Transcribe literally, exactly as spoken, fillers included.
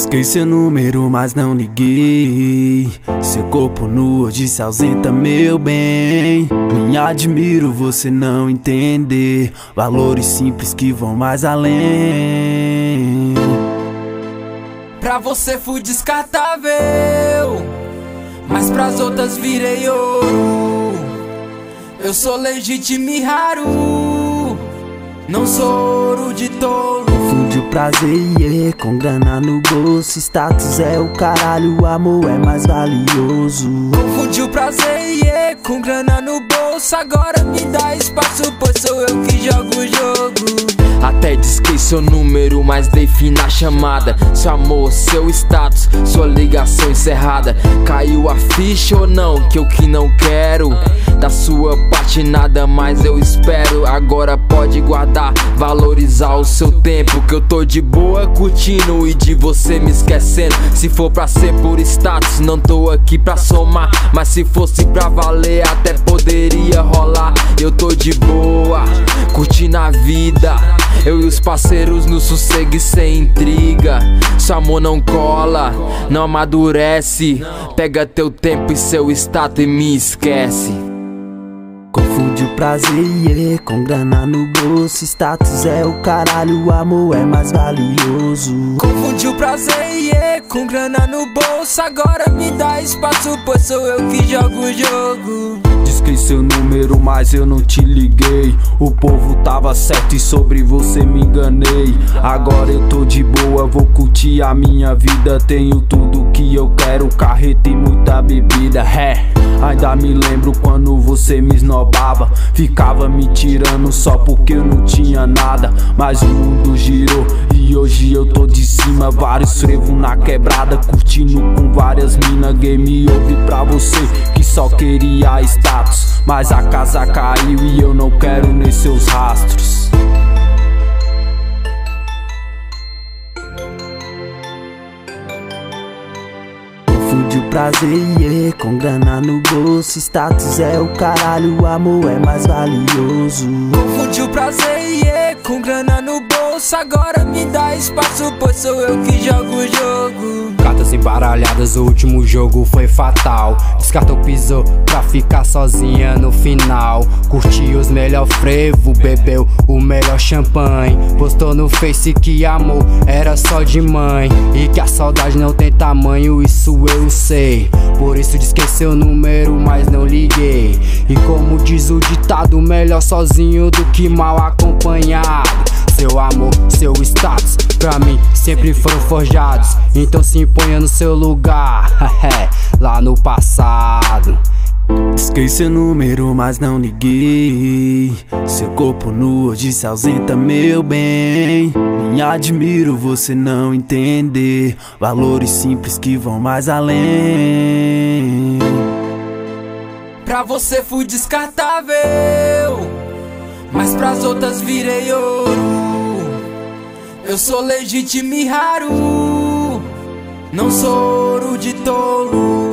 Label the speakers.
Speaker 1: Disquei seu número, mas não liguei. Seu corpo nu hoje se ausenta, meu bem. Me admiro você não entender valores simples que vão mais além.
Speaker 2: Pra você fui descartável, mas pras outras virei ouro. Eu sou legítimo e raro, não sou ouro de touro.
Speaker 1: Confunde o prazer yeah, com grana no bolso. Status é o caralho, o amor é mais valioso.
Speaker 2: Confunde o prazer yeah, com grana no bolso. Agora me dá espaço, pois sou eu que jogo o jogo.
Speaker 3: Até disquei seu número, mas dei fim na chamada. Seu amor, seu status, sua ligação encerrada. Caiu a ficha ou não, que eu que não quero. Da sua parte nada mais eu espero. Agora pode guardar, valorizar o seu tempo, que eu tô de boa curtindo e de você me esquecendo. Se for pra ser por status, não tô aqui pra somar, mas se fosse pra valer até poderia rolar. Eu tô de boa, curtindo a vida, eu e os parceiros no sossego e sem intriga. Seu amor não cola, não amadurece. Pega teu tempo e seu status e me esquece.
Speaker 1: Confunde o prazer yeah, com grana no bolso. Status é o caralho, o amor é mais valioso.
Speaker 2: Confunde o prazer yeah, com grana no bolso. Agora me dá espaço, pois sou eu que jogo o jogo.
Speaker 1: Disquei seu número, mas eu não te liguei. O povo tava certo e sobre você me enganei. Agora eu tô de boa, vou curtir a minha vida. Tenho tudo que eu quero, carreta e muita bebida. É, ainda me lembro quando você me esnobava, ficava me tirando só porque eu não tinha nada. Mas o mundo girou e hoje eu tô de cima. Vários frevo na quebrada, curtindo com várias mina. Game over pra você que só queria status, mas a casa caiu e eu não quero nem seus rastros. Confunde o prazer yeah, com grana no bolso. Status é o caralho, o amor é mais valioso.
Speaker 2: Confunde o prazer yeah, com grana no bolso. Agora me dá espaço, pois sou eu que jogo o jogo.
Speaker 4: Cartas embaralhadas, o último jogo foi fatal. Descartou, pisou pra ficar sozinha no final. Curtiu os melhor frevo, bebeu o melhor champanhe. Postou no Face que amor era só de mãe e que a saudade não tem tamanho, isso eu sei. Por isso disquei seu número, mas não liguei. E como diz o ditado, melhor sozinho do que mal acompanhado. Seu amor, seu status, pra mim sempre foram forjados. Então se imponha no seu lugar, lá no passado.
Speaker 1: Disquei seu número, mas não liguei. Seu corpo nu hoje se ausenta, meu bem. Me admiro você não entender valores simples que vão mais além.
Speaker 2: Pra você fui descartável, mas pras outras virei ouro. Eu sou legítimo e raro, não sou ouro de touro.